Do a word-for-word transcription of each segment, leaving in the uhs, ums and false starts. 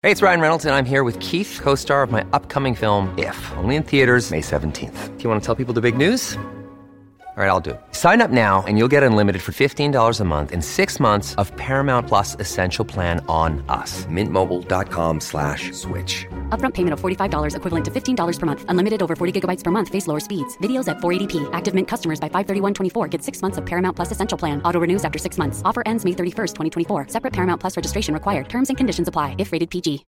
Hey, it's Ryan Reynolds, and I'm here with Keith, co-star of my upcoming film, If, only in theaters May seventeenth. Do you want to tell people the big news? All right, I'll do it. Sign up now and you'll get unlimited for fifteen dollars a month and six months of Paramount Plus Essential Plan on us. Mint Mobile dot com slash switch. Upfront payment of forty-five dollars equivalent to fifteen dollars per month. Unlimited over forty gigabytes per month. Face lower speeds. Videos at four eighty p. Active Mint customers by five thirty-one twenty-four get six months of Paramount Plus Essential Plan. Auto renews after six months. Offer ends May thirty-first, twenty twenty-four. Separate Paramount Plus registration required. Terms and conditions apply if rated P G.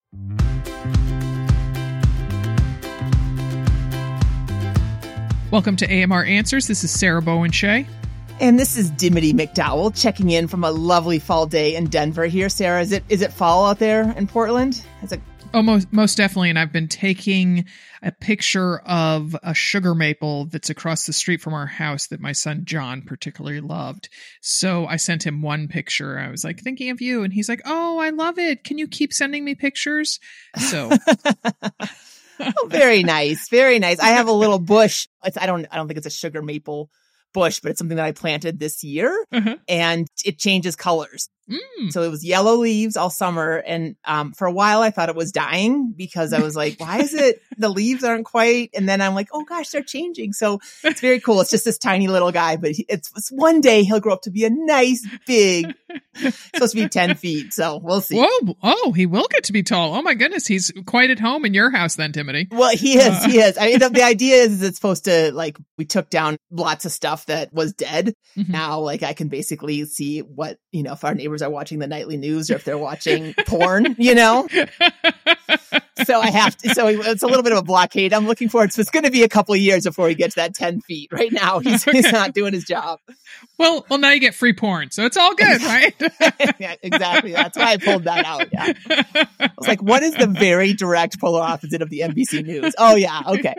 Welcome to A M R Answers. This is Sarah Bowen Shea. And this is Dimity McDowell checking in from a lovely fall day in Denver here. Sarah, is it is it fall out there in Portland? Is it? Oh, most, most definitely. And I've been taking a picture of a sugar maple that's across the street from our house that my son John particularly loved. So I sent him one picture. I was like, thinking of you. And he's like, oh, I love it. Can you keep sending me pictures? So... Oh, very nice. Very nice. I have a little bush. It's, I don't I don't think it's a sugar maple bush, but it's something that I planted this year, uh-huh. and it changes colors. Mm. So it was yellow leaves all summer. And um, for a while, I thought it was dying because I was like, why is it the leaves aren't quite? And then I'm like, oh, gosh, they're changing. So it's very cool. It's just this tiny little guy. But it's, it's one day he'll grow up to be a nice, big, supposed to be ten feet. So we'll see. Whoa. Oh, he will get to be tall. Oh, my goodness. He's quite at home in your house then, Timothy. Well, he is. Uh. He is. I mean, the, the idea is it's supposed to, like, we took down lots of stuff that was dead. Mm-hmm. Now, like, I can basically see what, you know, if our neighbors are watching the nightly news or if they're watching porn, you know? So I have to, so it's a little bit of a blockade. I'm looking forward. So it's going to be a couple of years before he gets that ten feet. Right now, he's, he's not doing his job. Well, well, now you get free porn. So it's all good, right? Yeah, exactly. That's why I pulled that out. Yeah. I was like, what is the very direct polar opposite of the N B C News? Oh, yeah. Okay.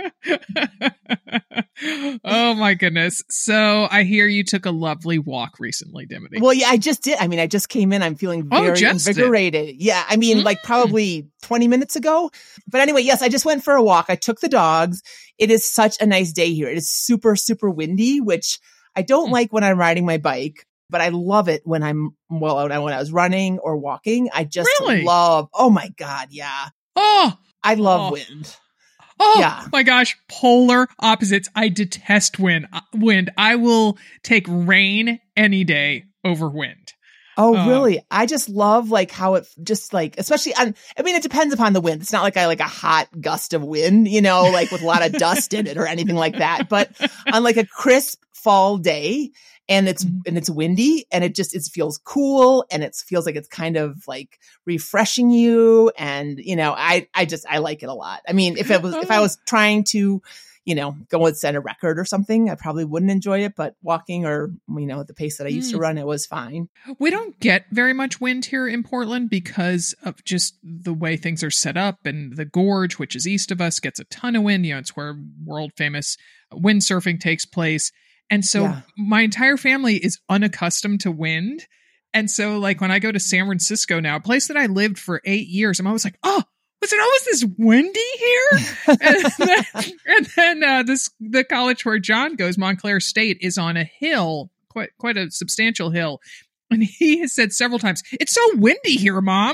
Oh, my goodness. So I hear you took a lovely walk recently, Dimity. Well, yeah, I just did. I mean, I just came in. I'm feeling very oh, invigorated. Did. Yeah. I mean, mm. like probably twenty minutes ago. But anyway, yes, I just went for a walk. I took the dogs. It is such a nice day here. It is super, super windy, which I don't mm. like when I'm riding my bike, but I love it when I'm, well, when I was running or walking. I just really? love, oh my God. Yeah. Oh, I love oh. wind. Oh yeah. my gosh, polar opposites. I detest wind. Wind. I will take rain any day over wind. Oh, um, really? I just love like how it just like, especially on, I mean, it depends upon the wind. It's not like I like a hot gust of wind, you know, like with a lot of dust in it or anything like that. But on like a crisp fall day and it's, mm-hmm. and it's windy and it just, it feels cool and it feels like it's kind of like refreshing you. And, you know, I, I just, I like it a lot. I mean, if it was, if I was trying to, you know, go and set a record or something, I probably wouldn't enjoy it, but walking or, you know, at the pace that I used mm. to run, it was fine. We don't get very much wind here in Portland because of just the way things are set up, and the gorge, which is east of us, gets a ton of wind. You know, it's where world famous windsurfing takes place. And so yeah. my entire family is unaccustomed to wind. And so like when I go to San Francisco now, a place that I lived for eight years, I'm always like, oh, was it always this windy here? and then, and then uh, this the college where John goes, Montclair State, is on a hill, quite quite a substantial hill. And he has said several times, it's so windy here, Mom.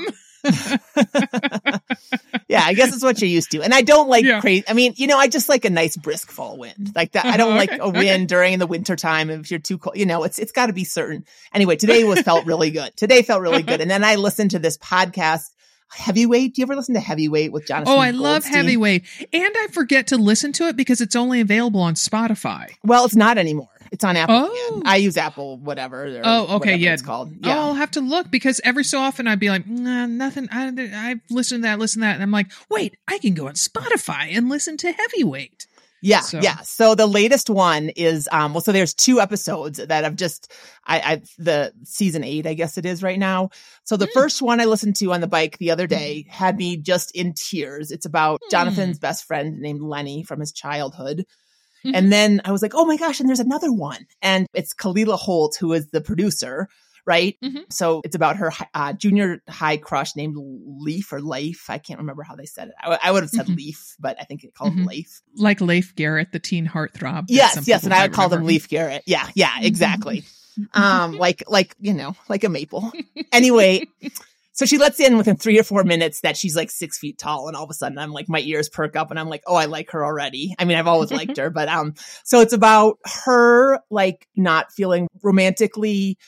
Yeah, I guess it's what you're used to. And I don't like yeah. crazy. I mean, you know, I just like a nice brisk fall wind like that. I don't okay, like a wind okay. during the winter time. If you're too cold, you know, it's, it's gotta be certain. Anyway, today was felt really good. Today felt really good. And then I listened to this podcast, Heavyweight. Do you ever listen to Heavyweight with Jonathan Oh, I Goldstein? love Heavyweight. And I forget to listen to it because it's only available on Spotify. Well, it's not anymore. It's on Apple. Oh. Again. I use Apple, whatever. Or oh, okay. Yeah. It's called. Yeah. Oh, I'll have to look because every so often I'd be like, nah, nothing. I, I've listened to that, listen to that. And I'm like, wait, I can go on Spotify and listen to Heavyweight. Yeah, so. yeah. So the latest one is, um, well, so there's two episodes that I've just, I, I, the season eight, I guess it is right now. So the mm. first one I listened to on the bike the other day had me just in tears. It's about mm. Jonathan's best friend named Lenny from his childhood. Mm-hmm. And then I was like, oh my gosh, and there's another one. And it's Kalila Holt, who is the producer. Right. Mm-hmm. So it's about her uh, junior high crush named Leaf or Leif. I can't remember how they said it. I, w- I would have said mm-hmm. Leaf, but I think it called mm-hmm. him Leif. Like Leif Garrett, the teen heartthrob. Yes, yes. And I would call him Leif Garrett. Yeah, yeah, exactly. um, like, like, you know, like a maple. Anyway, So she lets in within three or four minutes that she's like six feet tall. And all of a sudden I'm like, my ears perk up and I'm like, oh, I like her already. I mean, I've always liked her, but, um, so it's about her like not feeling romantically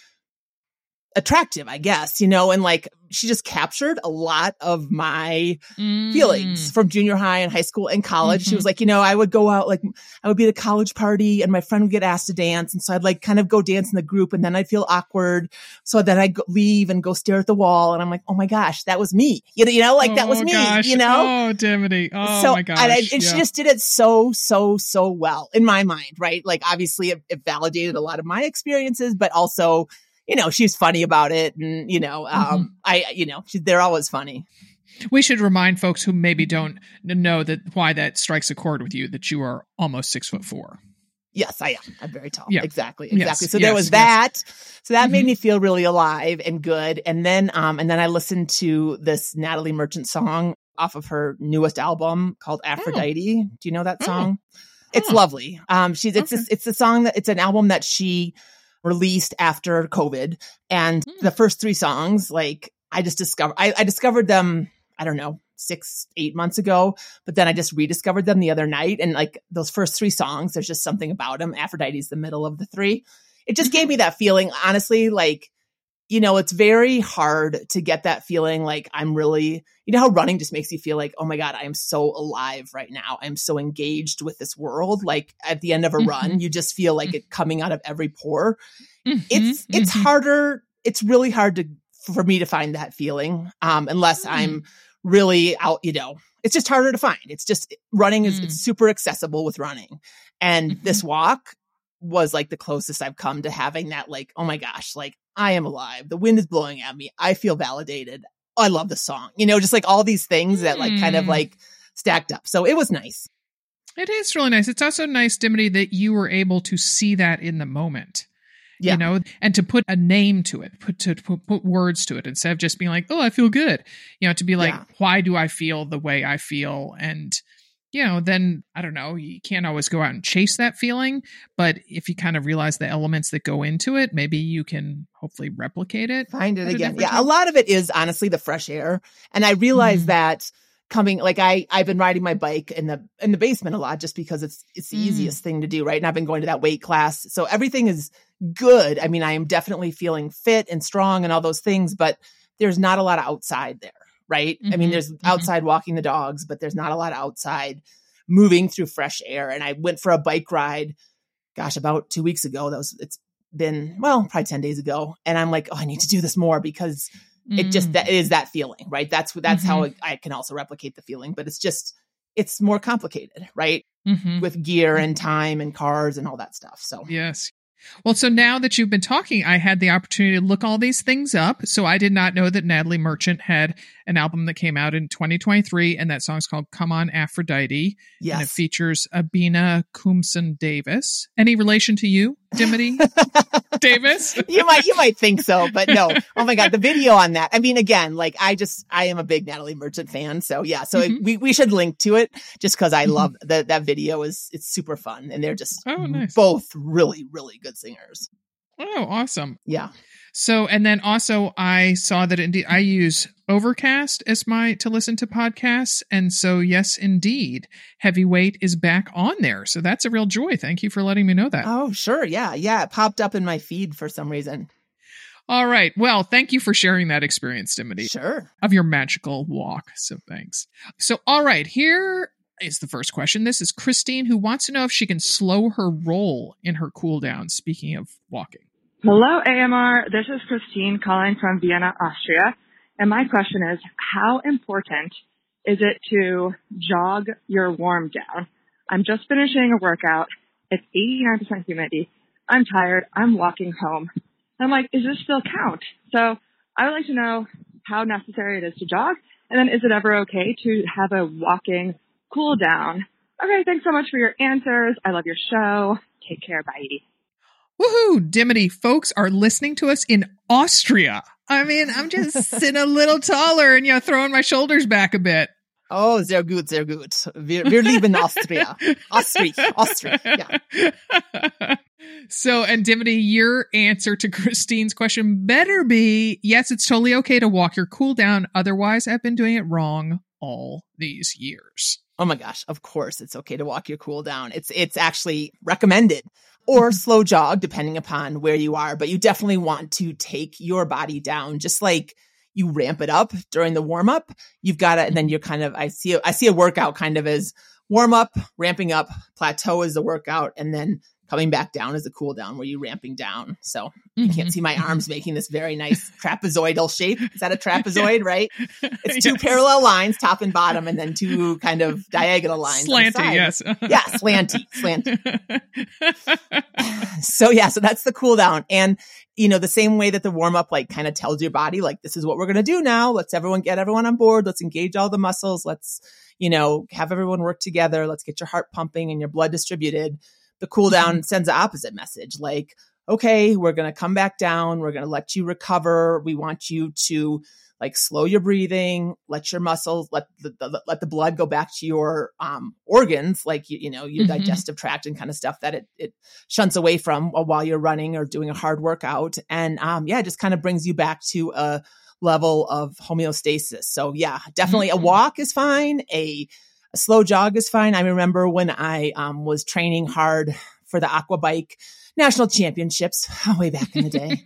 attractive, I guess, you know, and like she just captured a lot of my mm. feelings from junior high and high school and college. Mm-hmm. She was like, you know, I would go out, like I would be at a college party and my friend would get asked to dance. And so I'd like kind of go dance in the group and then I'd feel awkward. So then I'd go, leave and go stare at the wall. And I'm like, oh my gosh, that was me. You know, you know like oh, that was me, gosh. you know? Oh, Dimity. Oh so, my gosh. And, I, and yeah. she just did it so, so, so well in my mind, right? Like obviously it, it validated a lot of my experiences, but also, you know, she's funny about it. And, you know, um, mm-hmm. I, you know, she, they're always funny. We should remind folks who maybe don't know that why that strikes a chord with you, that you are almost six foot four. Yes, I am. I'm very tall. Yeah. Exactly. Exactly. Yes, so there yes, was that. Yes. So that mm-hmm. made me feel really alive and good. And then, um, and then I listened to this Natalie Merchant song off of her newest album called Aphrodite. Oh. Do you know that song? Oh. It's oh. lovely. Um, she's, it's, okay. a, it's a song that it's an album that she released after COVID. And mm. the first three songs, like I just discovered, I, I discovered them, I don't know, six, eight months ago, but then I just rediscovered them the other night. And like those first three songs, there's just something about them. Aphrodite's the middle of the three. It just gave me that feeling, honestly, like, you know, it's very hard to get that feeling like I'm really, you know how running just makes you feel like, oh my God, I am so alive right now. I'm so engaged with this world. Like at the end of a mm-hmm. run, you just feel like it coming out of every pore. Mm-hmm. It's, it's mm-hmm. harder. It's really hard to, for me to find that feeling. Um, unless mm-hmm. I'm really out, you know, it's just harder to find. It's just running is, mm-hmm. it's super accessible with running. And mm-hmm. this walk was like the closest I've come to having that, like, oh my gosh, like I am alive. The wind is blowing at me. I feel validated. Oh, I love the song, you know, just like all these things that like kind of like stacked up. So it was nice. It is really nice. It's also nice, Dimity, that you were able to see that in the moment. Yeah. You know, and to put a name to it, put to put, put words to it instead of just being like, oh, I feel good, you know, to be like, yeah. why do I feel the way I feel? And, you know, then I don't know, you can't always go out and chase that feeling. But if you kind of realize the elements that go into it, maybe you can hopefully replicate it. Find it again. Yeah. Time. A lot of it is honestly the fresh air. And I realized mm. that coming, like I, I've been riding my bike in the, in the basement a lot just because it's, it's the mm. easiest thing to do. Right. And I've been going to that weight class. So everything is good. I mean, I am definitely feeling fit and strong and all those things, but there's not a lot of outside there. Right. Mm-hmm. I mean, there's mm-hmm. outside walking the dogs, but there's not a lot of outside moving through fresh air. And I went for a bike ride, gosh, about two weeks ago. That was, it's been, well, probably ten days ago. And I'm like, oh, I need to do this more because mm-hmm. it just, that it is that feeling, right? That's, that's mm-hmm. how I, I can also replicate the feeling, but it's just, it's more complicated, right? Mm-hmm. With gear and time and cars and all that stuff. So yes. Well, so now that you've been talking, I had the opportunity to look all these things up. So I did not know that Natalie Merchant had an album that came out in twenty twenty-three, and that song's called Come On Aphrodite. Yes. And it features Abina Kumson Davis. Any relation to you, Dimity Davis? You might, you might think so, but no. Oh my God, the video on that. I mean, again, like I just, I am a big Natalie Merchant fan. So yeah, so mm-hmm. it, we, we should link to it just because I mm-hmm. love that, that video is, it's super fun. And they're just oh, nice. both really, really good singers. Oh, awesome. Yeah. So, and then also I saw that indeed I use Overcast as my, to listen to podcasts. And so, yes, indeed, Heavyweight is back on there. So that's a real joy. Thank you for letting me know that. Oh, sure. Yeah. Yeah. It popped up in my feed for some reason. All right. Well, thank you for sharing that experience, Dimity. Sure. Of your magical walk. So thanks. So, all right. Here is the first question. This is Christine, who wants to know if she can slow her roll in her cool down. Speaking of walking. Hello, A M R. This is Christine calling from Vienna, Austria. And my question is, how important is it to jog your warm down? I'm just finishing a workout. It's eighty-nine percent humidity. I'm tired. I'm walking home. I'm like, does this still count? So I would like to know how necessary it is to jog. And then is it ever okay to have a walking cool down? Okay, thanks so much for your answers. I love your show. Take care. Bye. Woohoo! Dimity folks are listening to us in Austria. I mean, I'm just sitting a little taller and, you know, throwing my shoulders back a bit. Oh, sehr gut, sehr gut. Wir, wir lieben Austria. Austria, Austria, yeah. So, and Dimity, your answer to Christine's question better be, yes, it's totally okay to walk your cool down. Otherwise, I've been doing it wrong all these years. Oh my gosh, of course it's okay to walk your cool down. It's it's actually recommended. Or slow jog, depending upon where you are. But you definitely want to take your body down, just like you ramp it up during the warm up. You've got to, and then you're kind of, I see, I see a workout kind of as warm up, ramping up, plateau is the workout, and then coming back down is a cool down where you're ramping down. So you mm-hmm. can't see my arms making this very nice trapezoidal shape. Is that a trapezoid, right? It's two yes. parallel lines, top and bottom, and then two kind of diagonal lines. Slanty, yes. yeah, slanty, slanty. So yeah, so that's the cool down. And, you know, the same way that the warm up like kind of tells your body, like, this is what we're going to do now. Let's everyone get everyone on board. Let's engage all the muscles. Let's, you know, have everyone work together. Let's get your heart pumping and your blood distributed. The cool down sends the opposite message. Like, okay, we're going to come back down. We're going to let you recover. We want you to like slow your breathing, let your muscles, let the, the let the blood go back to your um, organs, like, you, you know, your mm-hmm. digestive tract and kind of stuff that it, it shunts away from while you're running or doing a hard workout. And um, yeah, it just kind of brings you back to a level of homeostasis. So yeah, definitely mm-hmm. a walk is fine. A A slow jog is fine. I remember when I um, was training hard for the aqua bike national championships way back in the day.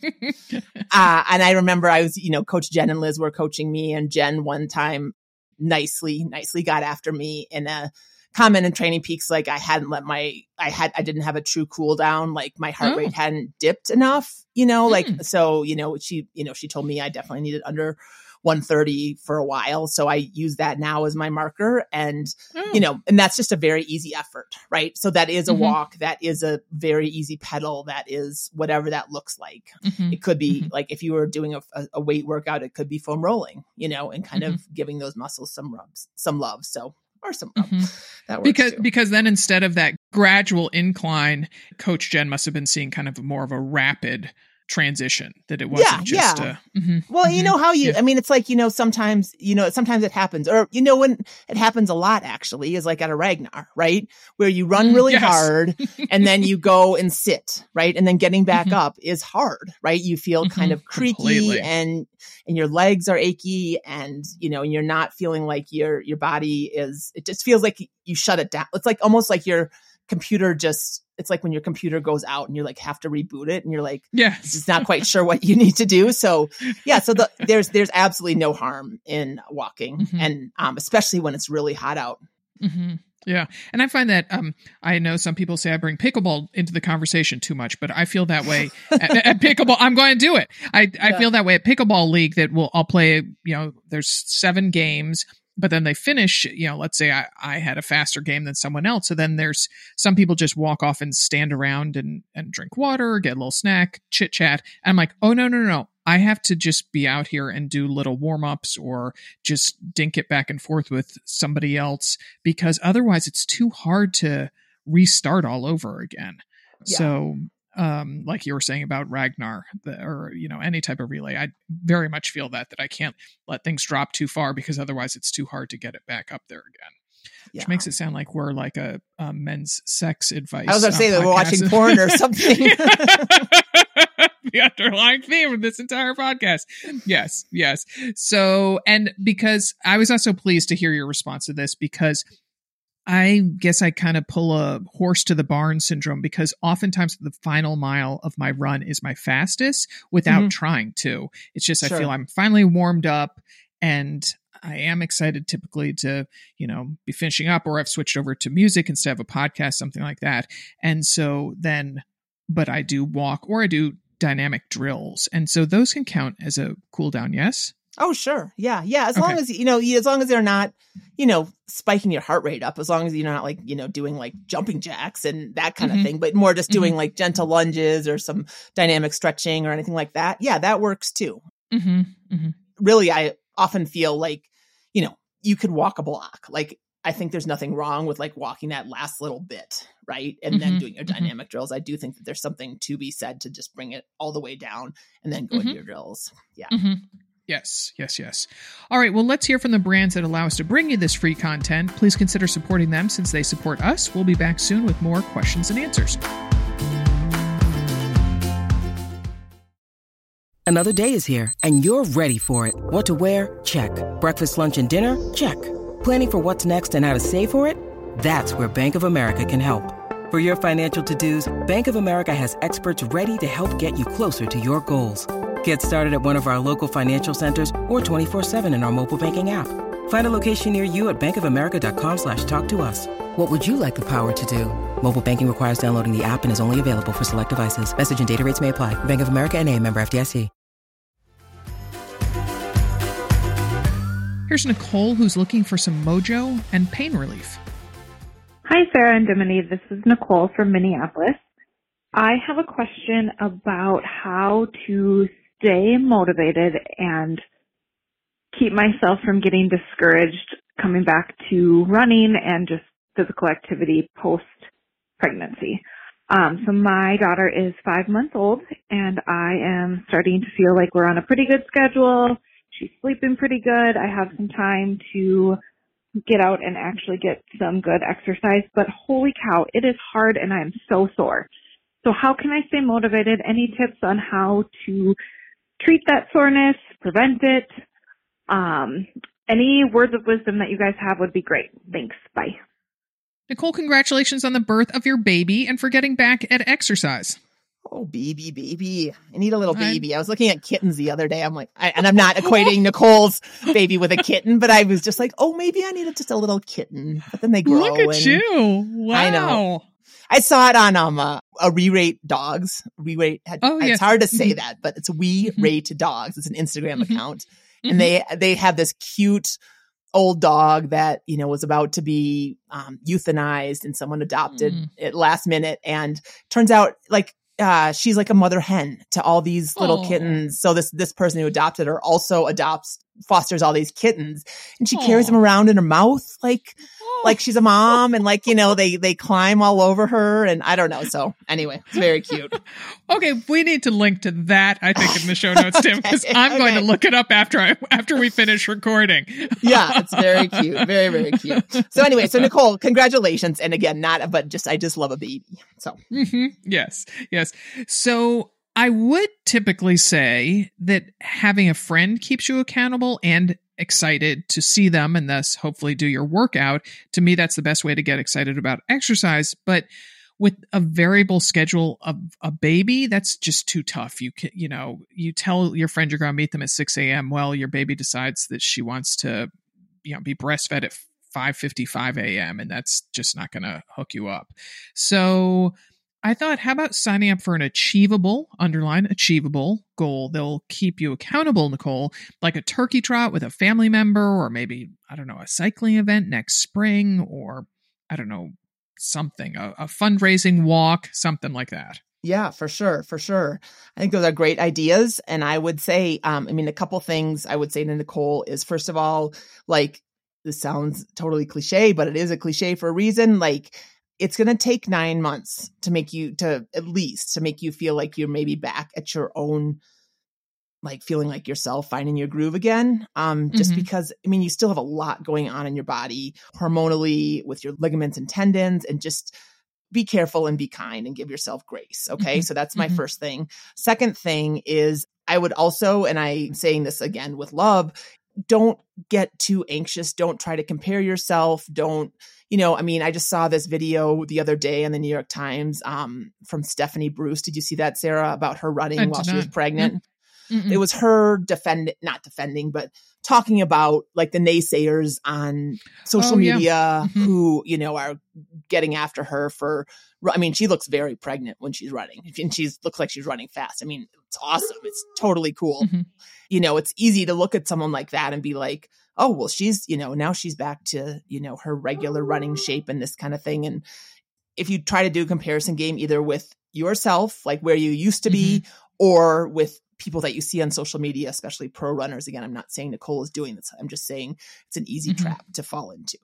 uh, and I remember I was, you know, Coach Jen and Liz were coaching me, and Jen one time nicely, nicely got after me in a comment in Training Peaks. Like I hadn't let my, I had, I didn't have a true cool down. Like my heart oh. rate hadn't dipped enough, you know, like, mm. so, you know, she, you know, she told me I definitely needed under one thirty for a while. So I use that now as my marker, and, oh. you know, and that's just a very easy effort, right? So that is a mm-hmm. walk. That is a very easy pedal. That is whatever that looks like. Mm-hmm. It could be mm-hmm. like if you were doing a, a weight workout, it could be foam rolling, you know, and kind mm-hmm. of giving those muscles some rubs, some love. So, or some rub. Mm-hmm. That works because, too. Because then instead of that gradual incline, Coach Jen must have been seeing kind of more of a rapid transition, that it wasn't yeah, just yeah. Uh, mm-hmm, well mm-hmm, you know how you yeah. I mean, it's like, you know, sometimes, you know, sometimes it happens, or, you know, when it happens a lot actually is like at a Ragnar, right? Where you run really yes. hard and then you go and sit, right? And then getting back mm-hmm. up is hard, right? You feel mm-hmm, kind of creaky completely. and and your legs are achy, and, you know, and you're not feeling like your your body is, it just feels like you shut it down. It's like almost like your computer just, it's like when your computer goes out and you like have to reboot it, and you're like, yeah, just not quite sure what you need to do. So yeah, so the, there's, there's absolutely no harm in walking, mm-hmm. and um, especially when it's really hot out. Mm-hmm. Yeah. And I find that, um, I know some people say I bring pickleball into the conversation too much, but I feel that way at, at pickleball. I'm going to do it. I, I yeah. feel that way at pickleball league, that will, I'll play, you know, there's seven games. But then they finish, you know, let's say I, I had a faster game than someone else. So then there's some people just walk off and stand around and, and drink water, get a little snack, chit chat. And I'm like, oh, no, no, no, no. I have to just be out here and do little warm ups or just dink it back and forth with somebody else, because otherwise it's too hard to restart all over again. Yeah. So um, like you were saying about Ragnar, the, or, you know, any type of relay, I very much feel that, that I can't let things drop too far, because otherwise it's too hard to get it back up there again. Yeah. Which makes it sound like we're like a, a men's sex advice. I was going to say that we're watching porn or something. The underlying theme of this entire podcast. Yes, yes. So, and because I was also pleased to hear your response to this, because I guess I kind of pull a horse to the barn syndrome, because oftentimes the final mile of my run is my fastest without mm-hmm. trying to. It's just, sure. I feel I'm finally warmed up, and I am excited typically to, you know, be finishing up, or I've switched over to music instead of a podcast, something like that. And so then, but I do walk, or I do dynamic drills. And so those can count as a cool down. Yes. Oh, sure. Yeah. Yeah. As okay. long as, you know, as long as they're not, you know, spiking your heart rate up, as long as you're not like, you know, doing like jumping jacks and that kind mm-hmm. of thing, but more just doing mm-hmm. like gentle lunges or some dynamic stretching or anything like that. Yeah, that works too. Mm-hmm. Mm-hmm. Really, I often feel like, you know, you could walk a block. Like, I think there's nothing wrong with like walking that last little bit, right? And mm-hmm. then doing your dynamic mm-hmm. drills. I do think that there's something to be said to just bring it all the way down and then go mm-hmm. into your drills. Yeah. Mm-hmm. Yes, yes, yes. All right, well, let's hear from the brands that allow us to bring you this free content. Please consider supporting them since they support us. We'll be back soon with more questions and answers. Another day is here, and you're ready for it. What to wear? Check. Breakfast, lunch, and dinner? Check. Planning for what's next and how to save for it? That's where Bank of America can help. For your financial to-dos, Bank of America has experts ready to help get you closer to your goals. Get started at one of our local financial centers or twenty-four seven in our mobile banking app. Find a location near you at bankofamerica.com slash talk to us. What would you like the power to do? Mobile banking requires downloading the app and is only available for select devices. Message and data rates may apply. Bank of America N A, member F D I C. Here's Nicole, who's looking for some mojo and pain relief. Hi, Sarah and Dimity. This is Nicole from Minneapolis. I have a question about how to stay motivated and keep myself from getting discouraged coming back to running and just physical activity post-pregnancy. Um, so my daughter is five months old, and I am starting to feel like we're on a pretty good schedule. She's sleeping pretty good. I have some time to get out and actually get some good exercise, but holy cow, it is hard and I'm so sore. So how can I stay motivated? Any tips on how to treat that soreness, prevent it? Um, any words of wisdom that you guys have would be great. Thanks. Bye. Nicole, congratulations on the birth of your baby and for getting back at exercise. Oh, baby, baby. I need a little baby. I was looking at kittens the other day. I'm like, I, and I'm not equating Nicole's baby with a kitten, but I was just like, oh, maybe I needed just a little kitten. But then they grow. Look at and you. Wow. I know. I saw it on um uh, a We Rate Dogs. We Rate. Oh, it's yes. hard to say Mm-hmm. that, but it's We Mm-hmm. Rate Dogs. It's an Instagram Mm-hmm. account, Mm-hmm. and they they have this cute old dog that, you know, was about to be um, euthanized, and someone adopted Mm. it last minute, and turns out like. Uh, she's like a mother hen to all these little Aw. kittens. So this, this person who adopted her also adopts, fosters all these kittens, and she carries Aw. them around in her mouth. Like, Oh. like she's a mom, and like, you know, they, they climb all over her, and I don't know. So anyway, it's very cute. Okay, we need to link to that, I think, in the show notes, Tim, because Okay, I'm going to okay. look it up after I after we finish recording. Yeah, it's very cute. Very, very cute. So anyway, so Nicole, congratulations. And again, not, but just, I just love a baby. So hmm Yes, yes. So I would typically say that having a friend keeps you accountable and excited to see them and thus hopefully do your workout. To me, that's the best way to get excited about exercise. But with a variable schedule of a baby, that's just too tough. You can, you know, you tell your friend you're going to meet them at six a.m. Well, your baby decides that she wants to, you know, be breastfed at five fifty-five a.m. and that's just not going to hook you up. So I thought, how about signing up for an achievable, underline achievable goal that'll keep you accountable, Nicole, like a turkey trot with a family member, or maybe, I don't know, a cycling event next spring, or I don't know, something, a, a fundraising walk, something like that. yeah, for sure. For sure. I think those are great ideas. And I would say, um, I mean, a couple things I would say to Nicole is, first of all, like, this sounds totally cliche, but it is a cliche for a reason. Like, it's going to take nine months to make you, to at least to make you feel like you're maybe back at your own, like feeling like yourself, finding your groove again. Um, just Mhm. because, I mean, you still have a lot going on in your body hormonally with your ligaments and tendons, and just be careful and be kind and give yourself grace. Okay. Mhm. So that's my Mhm. first thing. Second thing is, I would also, and I'm saying this again with love, don't get too anxious. Don't try to compare yourself. Don't, you know, I mean, I just saw this video the other day in the New York Times um, from Stephanie Bruce. Did you see that, Sarah, about her running I while did she was not. pregnant? Mm-mm. It was her defending, not defending, but talking about like the naysayers on social Oh, yeah. media Mhm. who, you know, are getting after her for, I mean, she looks very pregnant when she's running, and she's looks like she's running fast. I mean, it's awesome. It's totally cool. Mhm. You know, it's easy to look at someone like that and be like, oh, well, she's, you know, now she's back to, you know, her regular running shape and this kind of thing. And if you try to do a comparison game, either with yourself, like where you used to be, or with people that you see on social media, especially pro runners. Again, I'm not saying Nicole is doing this. I'm just saying it's an easy Mhm. trap to fall into.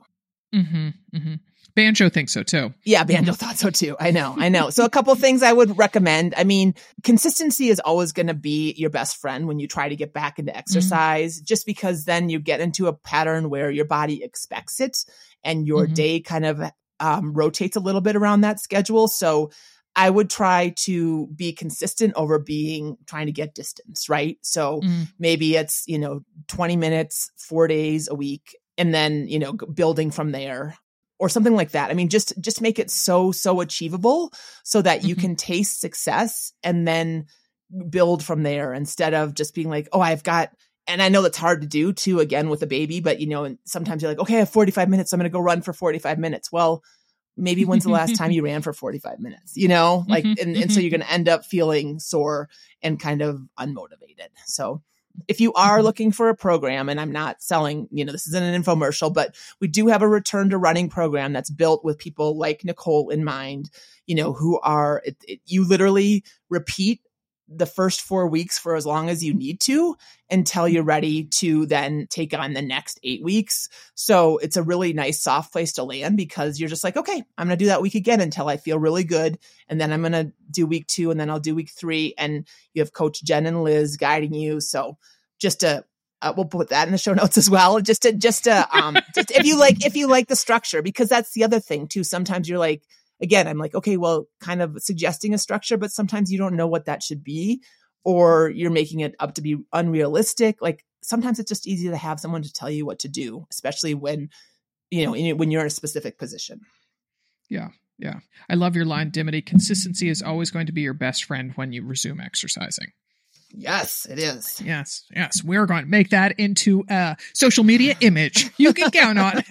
Mm-hmm, mm-hmm. Banjo thinks so too. Yeah, Banjo thought so too. I know, I know. So a couple things I would recommend. I mean, consistency is always going to be your best friend when you try to get back into exercise, mm-hmm. just because then you get into a pattern where your body expects it and your mm-hmm. day kind of um, rotates a little bit around that schedule. So I would try to be consistent over being trying to get distance, right? So mm. maybe it's, you know, twenty minutes, four days a week, and then, you know, building from there or something like that. I mean, just, just make it so, so achievable so that you mm-hmm. can taste success and then build from there instead of just being like, oh, I've got, and I know that's hard to do too, again, with a baby, but you know, and sometimes you're like, okay, I have forty-five minutes. So I'm going to go run for forty-five minutes. Well, maybe when's the last time you ran for forty-five minutes, you know, like, mm-hmm, and, mm-hmm. and so you're going to end up feeling sore and kind of unmotivated. So if you are mm-hmm. looking for a program, and I'm not selling, you know, this isn't an infomercial, but we do have a return to running program that's built with people like Nicole in mind, you know, who are, it, it, you literally repeat the first four weeks for as long as you need to until you're ready to then take on the next eight weeks. So it's a really nice soft place to land because you're just like, okay, I'm going to do that week again until I feel really good. And then I'm going to do week two and then I'll do week three. And you have Coach Jen and Liz guiding you. So just to, uh, we'll put that in the show notes as well. Just to, just to, um, just if you like, if you like the structure, because that's the other thing too. Sometimes you're like, again, I'm like, okay, well, kind of suggesting a structure, but sometimes you don't know what that should be, or you're making it up to be unrealistic. Like sometimes it's just easy to have someone to tell you what to do, especially when, you know, in, when you're in a specific position. Yeah. Yeah. I love your line, Dimity. Consistency is always going to be your best friend when you resume exercising. Yes, it is. Yes, yes. We're going to make that into a social media image. You can count on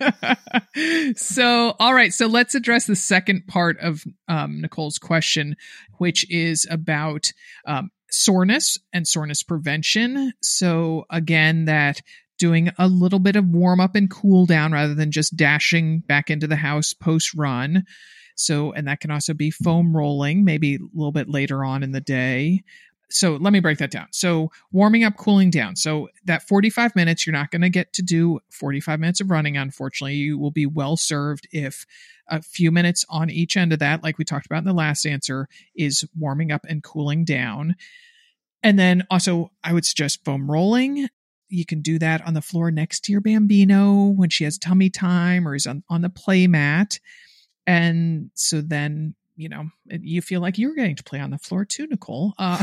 it. So, all right. So let's address the second part of um, Nicole's question, which is about um, soreness and soreness prevention. So again, that doing a little bit of warm up and cool down rather than just dashing back into the house post run. So, and that can also be foam rolling, maybe a little bit later on in the day. So let me break that down. So warming up, cooling down. So that forty-five minutes, you're not going to get to do forty-five minutes of running. Unfortunately, you will be well served if a few minutes on each end of that, like we talked about in the last answer, is warming up and cooling down. And then also I would suggest foam rolling. You can do that on the floor next to your Bambino when she has tummy time or is on, on the play mat. And so then, you know, you feel like you're getting to play on the floor too, Nicole. Uh,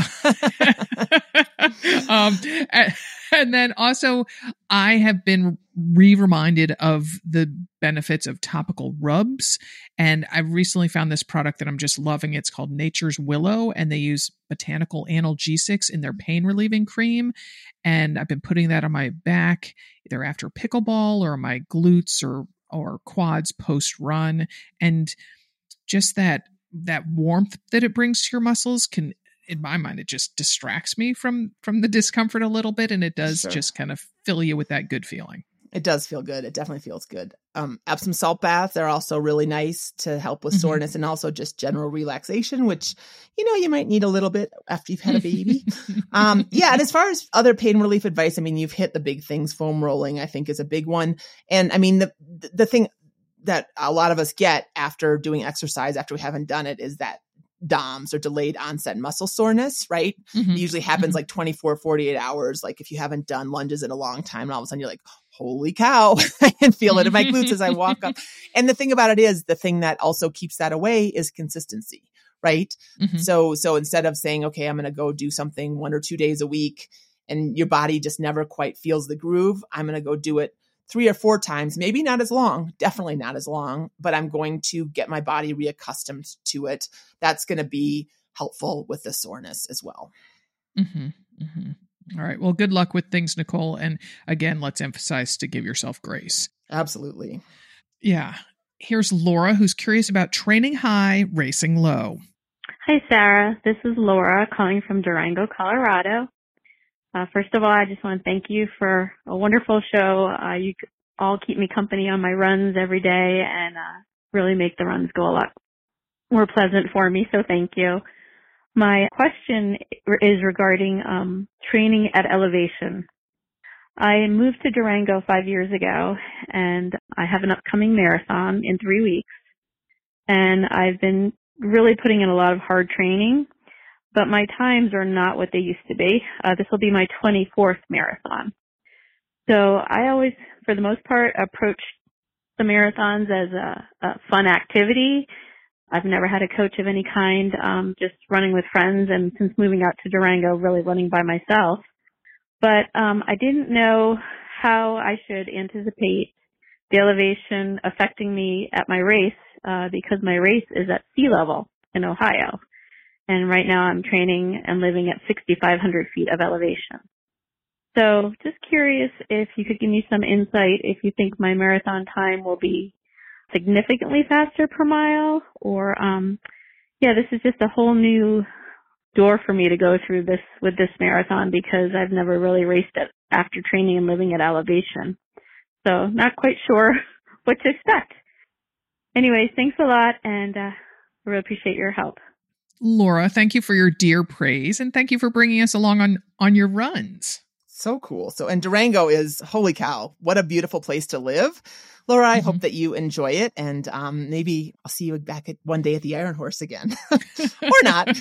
um, and, and then also I have been re-reminded of the benefits of topical rubs. And I recently found this product that I'm just loving. It's called Nature's Willow, and they use botanical analgesics in their pain relieving cream. And I've been putting that on my back, either after pickleball or my glutes or, or quads post run. And just that, that warmth that it brings to your muscles can, in my mind, it just distracts me from, from the discomfort a little bit. And it does sure. just kind of fill you with that good feeling. It does feel good. It definitely feels good. Um, Epsom salt baths are also really nice to help with mm-hmm. soreness and also just general relaxation, which, you know, you might need a little bit after you've had a baby. um, yeah. And as far as other pain relief advice, I mean, you've hit the big things. Foam rolling, I think, is a big one. And I mean, the, the thing that a lot of us get after doing exercise, after we haven't done it, is that D O M S or delayed onset muscle soreness, right? Mm-hmm. It usually happens mm-hmm. like twenty-four, forty-eight hours. Like if you haven't done lunges in a long time, and all of a sudden you're like, holy cow, I can feel it in my glutes as I walk up. And the thing about it is, the thing that also keeps that away is consistency, right? Mm-hmm. So, so instead of saying, okay, I'm going to go do something one or two days a week and your body just never quite feels the groove, I'm going to go do it three or four times, maybe not as long, definitely not as long, but I'm going to get my body reaccustomed to it. That's going to be helpful with the soreness as well. Mm-hmm, mm-hmm. All right. Well, good luck with things, Nicole. And again, let's emphasize to give yourself grace. Absolutely. Yeah. Here's Laura, who's curious about training high, racing low. Hi, Sarah. This is Laura calling from Durango, Colorado. Uh, first of all, I just want to thank you for a wonderful show. Uh, you all keep me company on my runs every day and uh, really make the runs go a lot more pleasant for me, so thank you. My question is regarding um, training at elevation. I moved to Durango five years ago, and I have an upcoming marathon in three weeks. And I've been really putting in a lot of hard training, but my times are not what they used to be. Uh, this will be my twenty-fourth marathon. So I always, for the most part, approach the marathons as a, a fun activity. I've never had a coach of any kind, um, just running with friends, and since moving out to Durango, really running by myself. But um, I didn't know how I should anticipate the elevation affecting me at my race, uh, because my race is at sea level in Ohio. And right now I'm training and living at sixty-five hundred feet of elevation. So just curious if you could give me some insight if you think my marathon time will be significantly faster per mile, or, um, yeah, this is just a whole new door for me to go through this with this marathon, because I've never really raced it after training and living at elevation. So not quite sure what to expect. Anyways, thanks a lot, and uh, I really appreciate your help. Laura, thank you for your dear praise, and thank you for bringing us along on, on your runs. So cool. So, and Durango is, holy cow, what a beautiful place to live. Laura, I mm-hmm. hope that you enjoy it, and um, maybe I'll see you back at one day at the Iron Horse again. Or not.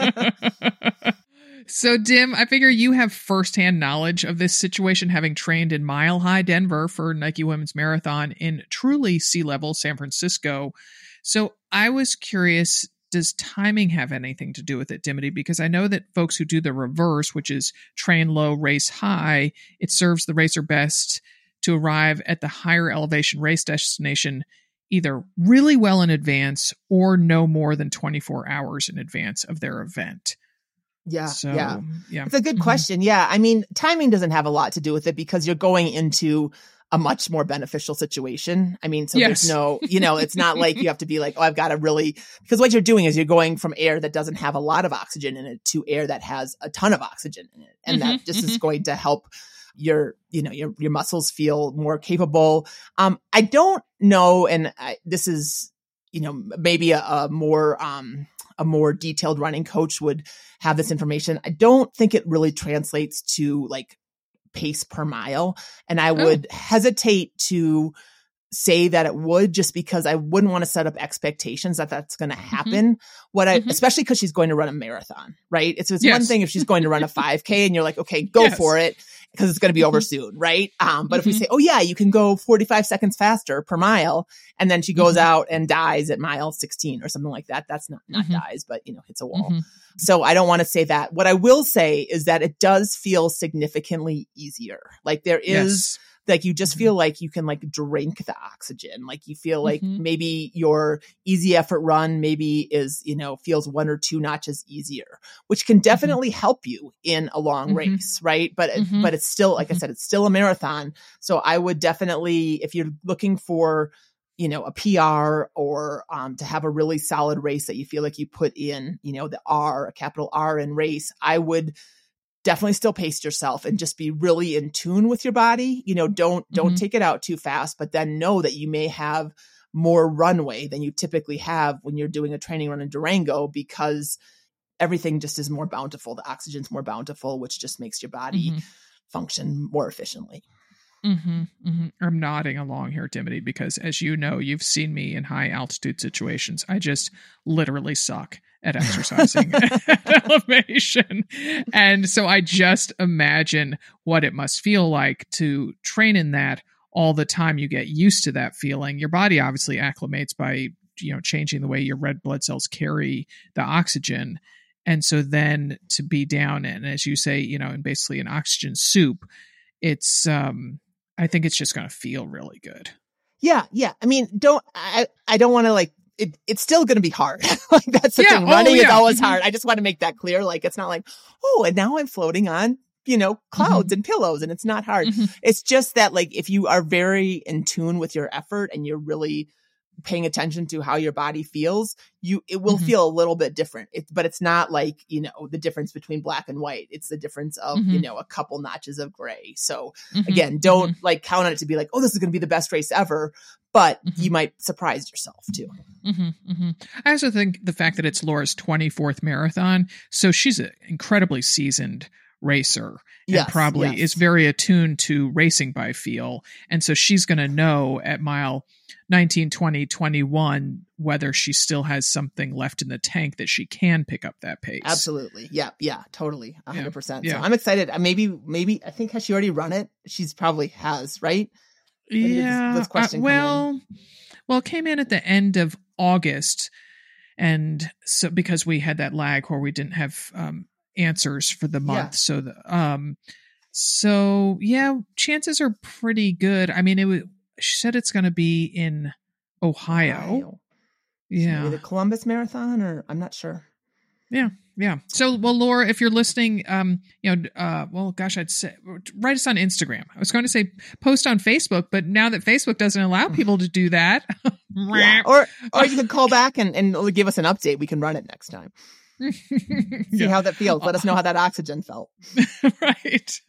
So, Dim, I figure you have firsthand knowledge of this situation, having trained in Mile High Denver for Nike Women's Marathon in truly sea level San Francisco. So I was curious, does timing have anything to do with it, Dimity? Because I know that folks who do the reverse, which is train low, race high, it serves the racer best to arrive at the higher elevation race destination either really well in advance or no more than twenty-four hours in advance of their event. Yeah, so, yeah. yeah. It's a good mm-hmm. question. Yeah. I mean, timing doesn't have a lot to do with it because you're going into a much more beneficial situation. I mean, so yes. there's no, you know, it's not like you have to be like, oh, I've got to really, because what you're doing is you're going from air that doesn't have a lot of oxygen in it to air that has a ton of oxygen in it. And mm-hmm, that just mm-hmm. is going to help your, you know, your, your muscles feel more capable. Um, I don't know. And I, this is, you know, maybe a, a more, um, a more detailed running coach would have this information. I don't think it really translates to like pace per mile. And I would oh. hesitate to say that it would, just because I wouldn't want to set up expectations that that's going to happen. Mm-hmm. What I, mm-hmm. especially because she's going to run a marathon, right? It's, it's yes. one thing if she's going to run a five K and you're like, okay, go yes. for it, because it's going to be over soon, right? Um, but mm-hmm. if we say, oh yeah, you can go forty-five seconds faster per mile, and then she goes mm-hmm. out and dies at mile sixteen or something like that, that's not, not mm-hmm. dies, but you know, hits a wall. Mm-hmm. So I don't want to say that. What I will say is that it does feel significantly easier. Like there is, yes. like you just feel like you can like drink the oxygen. Like you feel like mm-hmm. maybe your easy effort run maybe is, you know, feels one or two notches easier, which can definitely mm-hmm. help you in a long mm-hmm. race. Right. But, mm-hmm. but it's still, like mm-hmm. I said, it's still a marathon. So I would definitely, if you're looking for, you know, a P R or um, to have a really solid race that you feel like you put in, you know, the R, a capital R in race, I would definitely still pace yourself and just be really in tune with your body. You know, don't, don't mm-hmm. take it out too fast, but then know that you may have more runway than you typically have when you're doing a training run in Durango, because everything just is more bountiful. The oxygen's more bountiful, which just makes your body mm-hmm. function more efficiently. Mm-hmm, mm-hmm. I'm nodding along here, Dimity, because as you know, you've seen me in high altitude situations. I just literally suck at exercising at elevation. And so I just imagine what it must feel like to train in that all the time. You get used to that feeling. Your body obviously acclimates by, you know, changing the way your red blood cells carry the oxygen. And so then to be down in, as you say, you know, in basically an oxygen soup, it's, um, I think it's just going to feel really good. Yeah. Yeah. I mean, don't, I, I don't want to like, it, it's still going to be hard. Like that's the yeah. thing. Running oh, yeah. is always mm-hmm. hard. I just want to make that clear. Like, it's not like, oh, and now I'm floating on, you know, clouds mm-hmm. and pillows, and it's not hard. Mm-hmm. It's just that like, if you are very in tune with your effort and you're really paying attention to how your body feels, you, it will mm-hmm. feel a little bit different. It, but it's not like, you know, the difference between black and white. It's the difference of, mm-hmm. you know, a couple notches of gray. So mm-hmm. again, don't mm-hmm. like count on it to be like, oh, this is going to be the best race ever, but mm-hmm. you might surprise yourself too. Mm-hmm. Mm-hmm. I also think the fact that it's Laura's twenty-fourth marathon, so she's an incredibly seasoned racer and Yes, probably yes. is very attuned to racing by feel. And so she's going to know at mile nineteen, twenty, twenty-one whether she still has something left in the tank that she can pick up that pace. Absolutely. Yeah. Yeah. Totally. A hundred percent. So yeah. I'm excited. Uh, Maybe, maybe, I think, has she already run it? She's probably has, right? When did this- Yeah. this question uh, come well, in? well, it came in at the end of August. And so because we had that lag where we didn't have um, answers for the month. Yeah. So, the, um, so yeah, chances are pretty good. I mean, it was, she said it's going to be in Ohio. Ohio. Yeah. Maybe the Columbus Marathon, or I'm not sure. Yeah. Yeah. So, well, Laura, if you're listening, um, you know, uh, well, gosh, I'd say write us on Instagram. I was going to say post on Facebook, but now that Facebook doesn't allow people to do that, Yeah. Or, or you can call back and, and give us an update. We can run it next time. See Yeah. how that feels. Let us know how that oxygen felt. Right.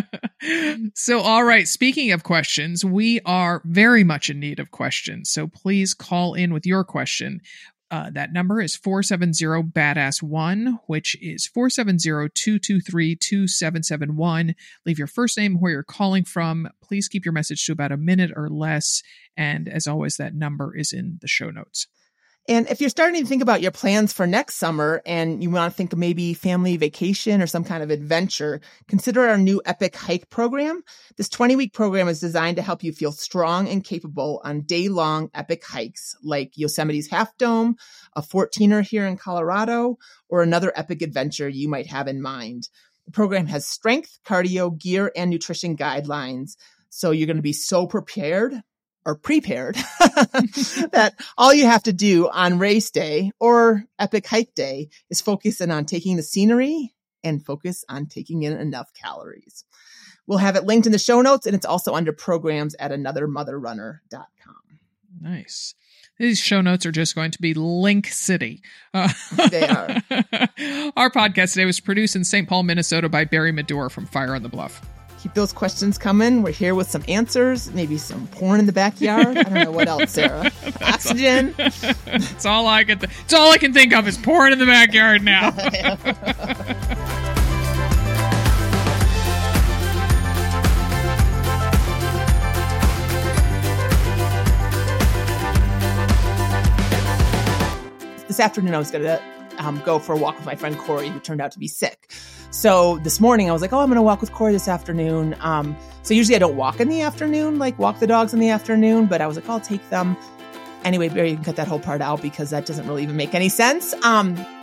So, all right. Speaking of questions, we are very much in need of questions. So please call in with your question. Uh, that number is four seven zero badass one, which is four seven zero, two two three, two seven seven one. Leave your first name, where you're calling from. Please keep your message to about a minute or less. And as always, that number is in the show notes. And if you're starting to think about your plans for next summer and you want to think of maybe family vacation or some kind of adventure, consider our new Epic Hike program. This twenty-week program is designed to help you feel strong and capable on day-long epic hikes like Yosemite's Half Dome, a fourteener here in Colorado, or another epic adventure you might have in mind. The program has strength, cardio, gear, and nutrition guidelines, so you're going to be so prepared or prepared that all you have to do on race day or epic hike day is focus in on taking the scenery and focus on taking in enough calories. We'll have it linked in the show notes, and it's also under programs at another mother runner dot com. Nice. These show notes are just going to be Link City. Uh, They are. Our podcast today was produced in Saint Paul, Minnesota by Barry Medore from Fire on the Bluff. Keep those questions coming. We're here with some answers, maybe some porn in the backyard. I don't know what else, Sarah. Oxygen. It's all I can. Th- it's all I can think of is porn in the backyard now. This afternoon, I was going to um, go for a walk with my friend Corey, who turned out to be sick. So this morning, I was like, oh, I'm going to walk with Corey this afternoon. Um, so usually I don't walk in the afternoon, like walk the dogs in the afternoon, but I was like, I'll take them. Anyway, Barry, you can cut that whole part out because that doesn't really even make any sense. Um,